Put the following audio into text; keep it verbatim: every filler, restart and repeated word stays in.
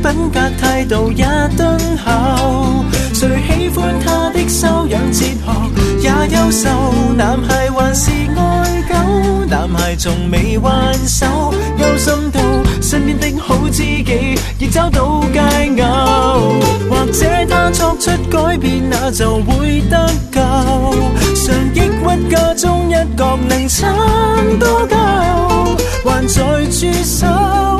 品格態度也敦厚。誰喜歡他的修養哲學也優秀？男孩還是愛狗，男孩從未還手，憂心到身邊的好知己亦找到佳偶，或者他作出改變，那就會得救。常抑鬱家中一角能撐多久，還在駐守。